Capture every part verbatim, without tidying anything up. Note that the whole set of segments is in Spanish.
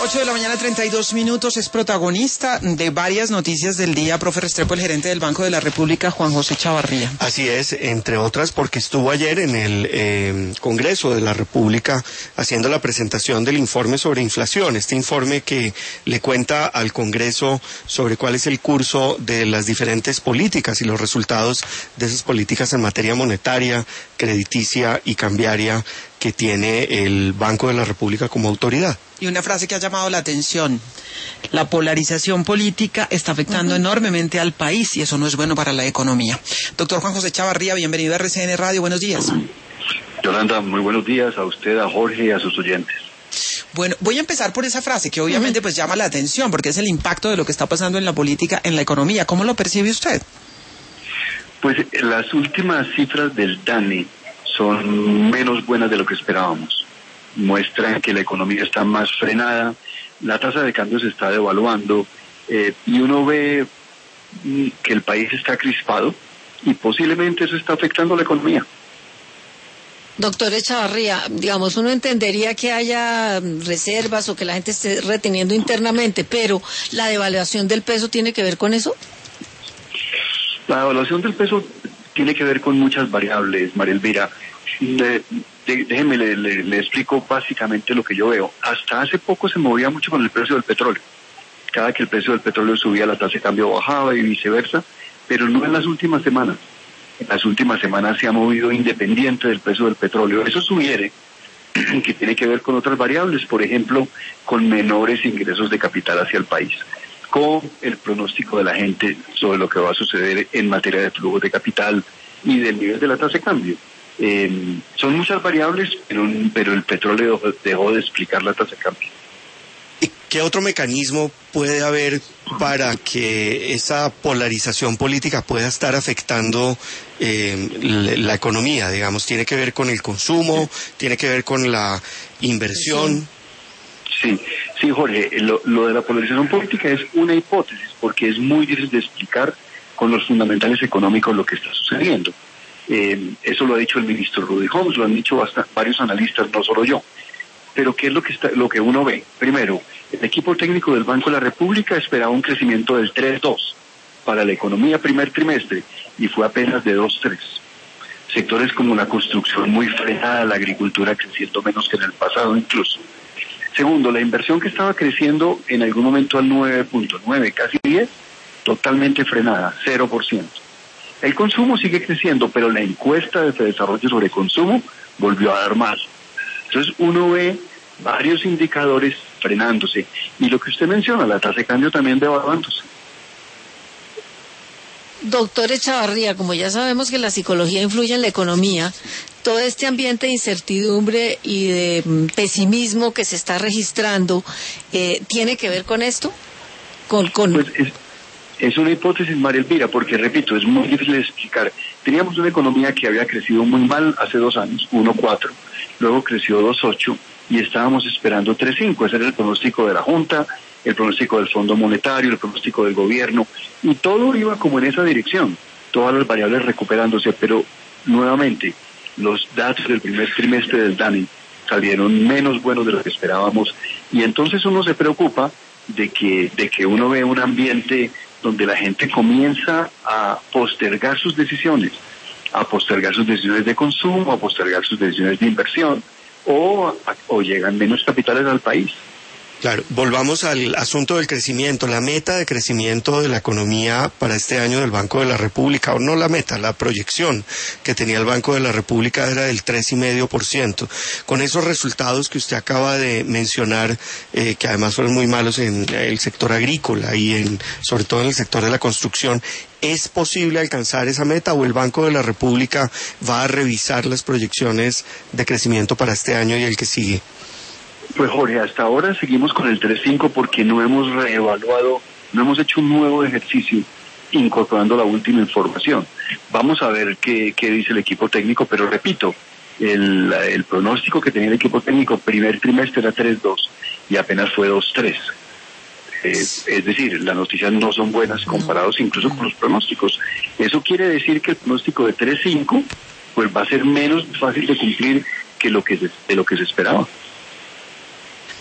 ocho de la mañana, treinta y dos minutos, es protagonista de varias noticias del día, profe Restrepo, el gerente del Banco de la República, Juan José Chavarría. Así es, entre otras porque estuvo ayer en el eh, Congreso de la República haciendo la presentación del informe sobre inflación, este informe que le cuenta al Congreso sobre cuál es el curso de las diferentes políticas y los resultados de esas políticas en materia monetaria, crediticia y cambiaria que tiene el Banco de la República como autoridad. Y una frase que ha llamado la atención: la polarización política está afectando uh-huh. enormemente al país y eso no es bueno para la economía. Doctor Juan José Chavarría, bienvenido a R C N Radio, buenos días. Yolanda, muy buenos días a usted, a Jorge y a sus oyentes. Bueno, voy a empezar por esa frase que obviamente uh-huh. pues llama la atención porque es el impacto de lo que está pasando en la política, en la economía. ¿Cómo lo percibe usted? Pues las últimas cifras del D A N E son menos buenas de lo que esperábamos. Muestran que la economía está más frenada, la tasa de cambio se está devaluando eh, y uno ve que el país está crispado y posiblemente eso está afectando la economía. Doctor Chavarría, digamos, uno entendería que haya reservas o que la gente esté reteniendo internamente, pero ¿la devaluación del peso tiene que ver con eso? La devaluación del peso tiene que ver con muchas variables, María Elvira. De, de, déjeme, le, le, le explico básicamente lo que yo veo. Hasta hace poco se movía mucho con el precio del petróleo. Cada que el precio del petróleo subía, la tasa de cambio bajaba y viceversa, pero no en las últimas semanas. En las últimas semanas se ha movido independiente del precio del petróleo. Eso sugiere que tiene que ver con otras variables, por ejemplo, con menores ingresos de capital hacia el país, con el pronóstico de la gente sobre lo que va a suceder en materia de flujos de capital y del nivel de la tasa de cambio. Eh, son muchas variables, pero, pero el petróleo dejó, dejó de explicar la tasa de cambio. ¿Y qué otro mecanismo puede haber para que esa polarización política pueda estar afectando eh, la, la economía? Digamos, ¿tiene que ver con el consumo? ¿Tiene que ver con la inversión? Sí, sí, Jorge, lo, lo de la polarización política es una hipótesis, porque es muy difícil de explicar con los fundamentales económicos lo que está sucediendo. Eh, eso lo ha dicho el ministro Rudy Holmes, lo han dicho bastante, varios analistas, no solo yo. Pero ¿qué es lo que está, lo que uno ve? Primero, el equipo técnico del Banco de la República esperaba un crecimiento del tres punto dos para la economía primer trimestre y fue apenas de dos punto tres. Sectores como la construcción muy frenada, la agricultura creciendo menos que en el pasado incluso. Segundo, la inversión que estaba creciendo en algún momento al nueve punto nueve, casi diez, totalmente frenada, cero por ciento. El consumo sigue creciendo, pero la encuesta de desarrollo sobre consumo volvió a dar más. Entonces uno ve varios indicadores frenándose. Y lo que usted menciona, la tasa de cambio también devaluándose. Doctor Chavarría, como ya sabemos que la psicología influye en la economía, todo este ambiente de incertidumbre y de pesimismo que se está registrando, eh, ¿tiene que ver con esto? Con, con... Pues es, es una hipótesis, María Elvira, porque, repito, es muy difícil de explicar. Teníamos una economía que había crecido muy mal hace dos años, uno punto cuatro, luego creció dos punto ocho y estábamos esperando tres punto cinco. Ese era el pronóstico de la Junta, el pronóstico del Fondo Monetario, el pronóstico del gobierno, y todo iba como en esa dirección, todas las variables recuperándose, pero nuevamente los datos del primer trimestre del D A N E salieron menos buenos de lo que esperábamos, y entonces uno se preocupa de que, de que uno ve un ambiente donde la gente comienza a postergar sus decisiones, a postergar sus decisiones de consumo, a postergar sus decisiones de inversión, o, o llegan menos capitales al país. Claro, volvamos al asunto del crecimiento, la meta de crecimiento de la economía para este año del Banco de la República, o no la meta, la proyección que tenía el Banco de la República era del tres coma cinco por ciento. Con esos resultados que usted acaba de mencionar, eh, que además fueron muy malos en el sector agrícola y en, sobre todo en el sector de la construcción, ¿es posible alcanzar esa meta o el Banco de la República va a revisar las proyecciones de crecimiento para este año y el que sigue? Pues Jorge, hasta ahora seguimos con el tres punto cinco porque no hemos reevaluado, no hemos hecho un nuevo ejercicio incorporando la última información. Vamos a ver qué, qué dice el equipo técnico, pero repito, el, el pronóstico que tenía el equipo técnico primer trimestre era tres punto dos y apenas fue dos punto tres. Es, es decir, las noticias no son buenas comparados incluso con los pronósticos. Eso quiere decir que el pronóstico de tres punto cinco pues va a ser menos fácil de cumplir que lo que se, de lo que se esperaba.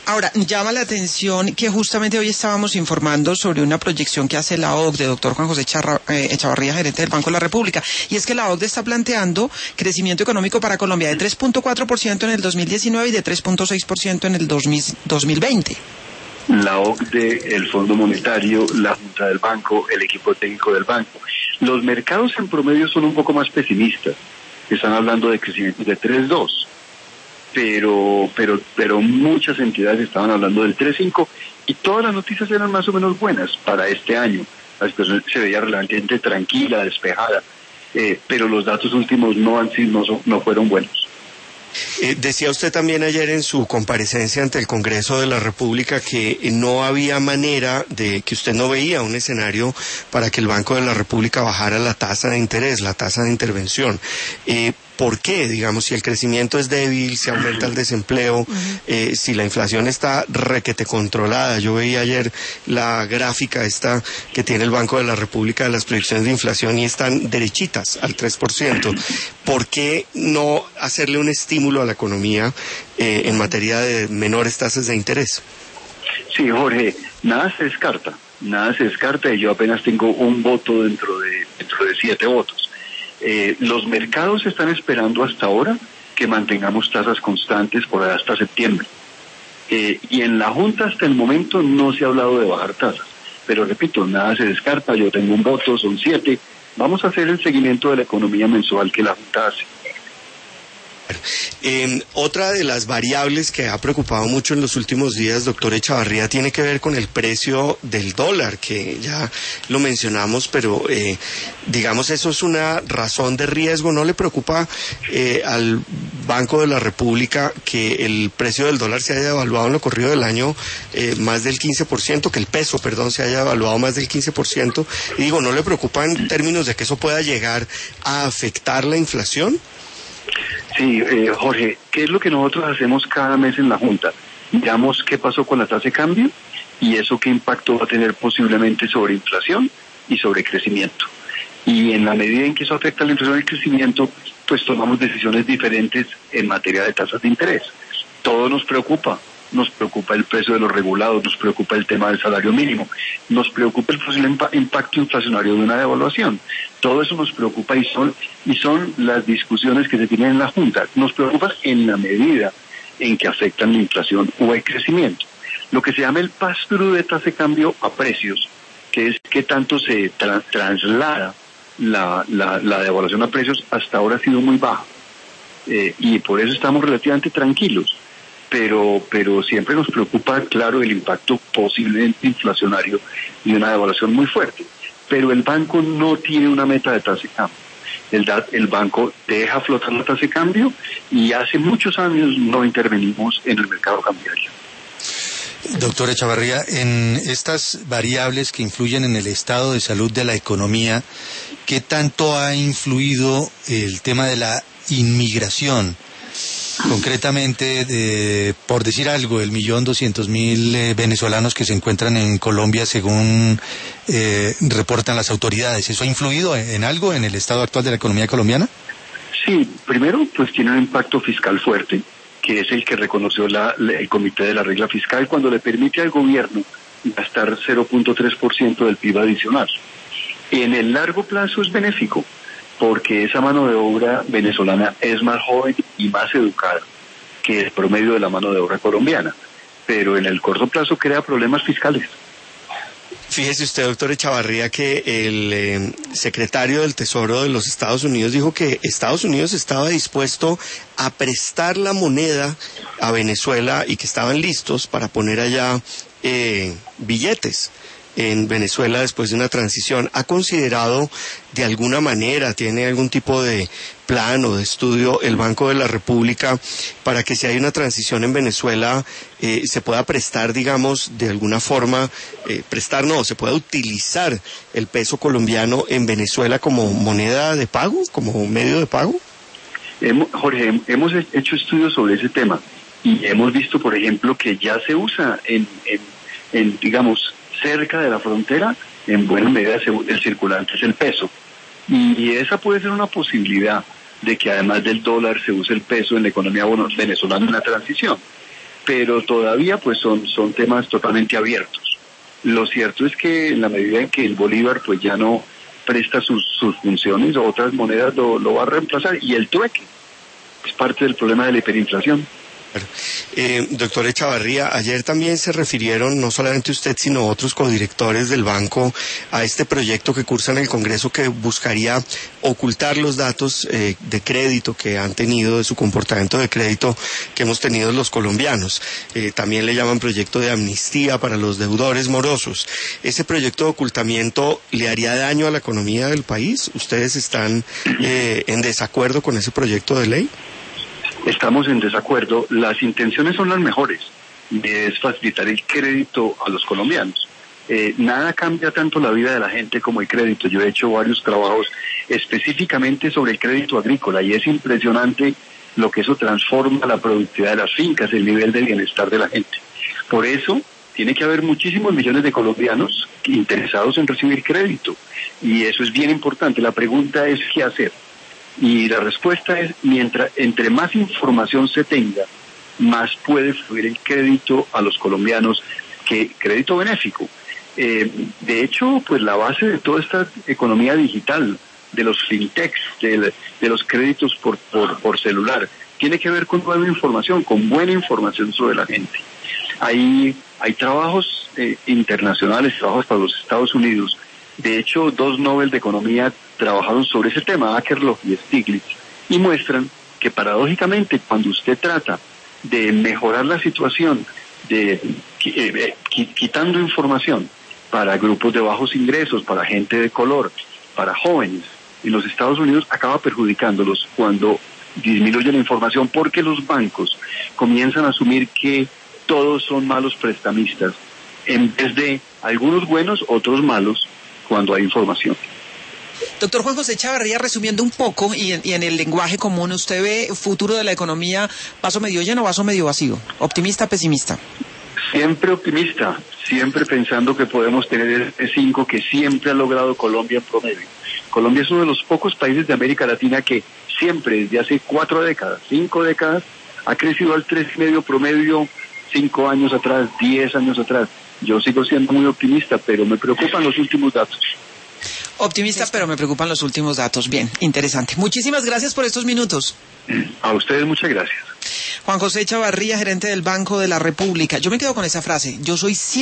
Ahora, llama la atención que justamente hoy estábamos informando sobre una proyección que hace la O C D E, doctor Juan José Charra, eh, Echavarría, gerente del Banco de la República, y es que la O C D E está planteando crecimiento económico para Colombia de tres punto cuatro por ciento en el dos mil diecinueve y de tres punto seis por ciento en el dos mil veinte. La O C D E, el Fondo Monetario, la Junta del Banco, el equipo técnico del banco. Los mercados en promedio son un poco más pesimistas. Están hablando de crecimiento de tres punto dos. Pero, pero, pero muchas entidades estaban hablando del tres punto cinco y todas las noticias eran más o menos buenas para este año. La situación se veía relativamente tranquila, despejada, eh, pero los datos últimos no han sido, no, no fueron buenos. Eh, decía usted también ayer en su comparecencia ante el Congreso de la República que no había manera de, que usted no veía un escenario para que el Banco de la República bajara la tasa de interés, la tasa de intervención. Eh, ¿Por qué? Digamos, si el crecimiento es débil, si aumenta el desempleo, eh, si la inflación está requete controlada. Yo veía ayer la gráfica esta que tiene el Banco de la República de las proyecciones de inflación y están derechitas al tres por ciento. ¿Por qué no hacerle un estímulo a la economía eh, en materia de menores tasas de interés? Sí, Jorge, nada se descarta, nada se descarta y yo apenas tengo un voto dentro de, dentro de siete votos. Eh, los mercados están esperando hasta ahora que mantengamos tasas constantes por hasta septiembre. Eh, y en la Junta hasta el momento no se ha hablado de bajar tasas. Pero repito, nada se descarta, yo tengo un voto, son siete. Vamos a hacer el seguimiento de la economía mensual que la Junta hace. Eh, otra de las variables que ha preocupado mucho en los últimos días, doctor Echavarría, tiene que ver con el precio del dólar, que ya lo mencionamos, pero eh, digamos eso es una razón de riesgo. ¿No le preocupa eh, al Banco de la República que el precio del dólar se haya devaluado en lo corrido del año eh, más del quince por ciento, que el peso, perdón, se haya devaluado más del quince por ciento? Y digo, ¿no le preocupa en términos de que eso pueda llegar a afectar la inflación? Sí, eh, Jorge, ¿qué es lo que nosotros hacemos cada mes en la Junta? Miramos qué pasó con la tasa de cambio y eso qué impacto va a tener posiblemente sobre inflación y sobre crecimiento. Y en la medida en que eso afecta la inflación y el crecimiento, pues tomamos decisiones diferentes en materia de tasas de interés. Todo nos preocupa. Nos preocupa el precio de los regulados, nos preocupa el tema del salario mínimo, nos preocupa el posible impacto inflacionario de una devaluación. Todo eso nos preocupa y son, y son las discusiones que se tienen en la Junta. Nos preocupa en la medida en que afectan la inflación o el crecimiento. Lo que se llama el pass-through de tasa de cambio a precios, que es qué tanto se tra traslada la, la, la devaluación a precios, hasta ahora ha sido muy baja. Eh, y por eso estamos relativamente tranquilos. Pero, pero siempre nos preocupa, claro, el impacto posiblemente inflacionario y una devaluación muy fuerte. Pero el banco no tiene una meta de tasa de cambio. El, el banco deja flotar la tasa de cambio y hace muchos años no intervenimos en el mercado cambiario. Doctor Echavarría, en estas variables que influyen en el estado de salud de la economía, ¿qué tanto ha influido el tema de la inmigración? Concretamente, de, por decir algo, el millón doscientos mil eh, venezolanos que se encuentran en Colombia, según eh, reportan las autoridades, ¿eso ha influido en, en algo en el estado actual de la economía colombiana? Sí, primero, pues tiene un impacto fiscal fuerte, que es el que reconoció la, la, el Comité de la Regla Fiscal cuando le permite al gobierno gastar cero punto tres por ciento del P I B adicional. En el largo plazo es benéfico, porque esa mano de obra venezolana es más joven y más educada que el promedio de la mano de obra colombiana, pero en el corto plazo crea problemas fiscales. Fíjese usted, doctor Echavarría, que el eh, secretario del Tesoro de los Estados Unidos dijo que Estados Unidos estaba dispuesto a prestar la moneda a Venezuela y que estaban listos para poner allá eh, billetes en Venezuela después de una transición. ¿Ha considerado de alguna manera, tiene algún tipo de plan o de estudio el Banco de la República para que si hay una transición en Venezuela eh, se pueda prestar, digamos, de alguna forma, eh, prestar no, se pueda utilizar el peso colombiano en Venezuela como moneda de pago, como medio de pago? Hemos, Jorge, hemos hecho estudios sobre ese tema y hemos visto, por ejemplo, que ya se usa en, en, en digamos, cerca de la frontera, en buena medida el circulante es el peso. Y esa puede ser una posibilidad de que además del dólar se use el peso en la economía venezolana en la transición. pero todavía pues son, son temas totalmente abiertos. Lo cierto es que en la medida en que el bolívar pues ya no presta sus, sus funciones, otras monedas lo, lo va a reemplazar, y el trueque es parte del problema de la hiperinflación. Eh, doctor Echavarría, ayer también se refirieron, no solamente usted, sino otros codirectores del banco, a este proyecto que cursa en el Congreso que buscaría ocultar los datos eh, de crédito que han tenido, de su comportamiento de crédito que hemos tenido los colombianos. Eh, también le llaman proyecto de amnistía para los deudores morosos. ¿Ese proyecto de ocultamiento le haría daño a la economía del país? ¿Ustedes están eh, en desacuerdo con ese proyecto de ley? Estamos en desacuerdo. Las intenciones son las mejores, es facilitar el crédito a los colombianos. Eh, nada cambia tanto la vida de la gente como el crédito. Yo he hecho varios trabajos específicamente sobre el crédito agrícola y es impresionante lo que eso transforma la productividad de las fincas, el nivel de bienestar de la gente. Por eso tiene que haber muchísimos millones de colombianos interesados en recibir crédito y eso es bien importante. La pregunta es ¿qué hacer? Y la respuesta es, mientras entre más información se tenga, más puede fluir el crédito a los colombianos, que crédito benéfico. Eh, de hecho, pues la base de toda esta economía digital, de los fintechs, de, de los créditos por, por, por celular, tiene que ver con nueva información, con buena información sobre la gente. Hay, hay trabajos eh, internacionales, trabajos para los Estados Unidos. De hecho, dos Nobel de Economía trabajaron sobre ese tema, Akerlof y Stiglitz, y muestran que paradójicamente cuando usted trata de mejorar la situación, de eh, quitando información para grupos de bajos ingresos, para gente de color, para jóvenes, en los Estados Unidos acaba perjudicándolos cuando disminuye la información, porque los bancos comienzan a asumir que todos son malos prestamistas, en vez de algunos buenos, otros malos, cuando hay información. Doctor Juan José Echavarría, resumiendo un poco y en, y en el lenguaje común, ¿usted ve futuro de la economía vaso medio lleno o vaso medio vacío? ¿Optimista, pesimista? Siempre optimista, siempre pensando que podemos tener el cinco que siempre ha logrado Colombia en promedio. Colombia es uno de los pocos países de América Latina que siempre, desde hace cuatro décadas, cinco décadas, ha crecido al tres y medio promedio, cinco años atrás, diez años atrás. Yo sigo siendo muy optimista, pero me preocupan los últimos datos. Optimista, pero me preocupan los últimos datos. Bien, interesante. Muchísimas gracias por estos minutos. A ustedes muchas gracias. Juan José Echavarría, gerente del Banco de la República. Yo me quedo con esa frase. Yo soy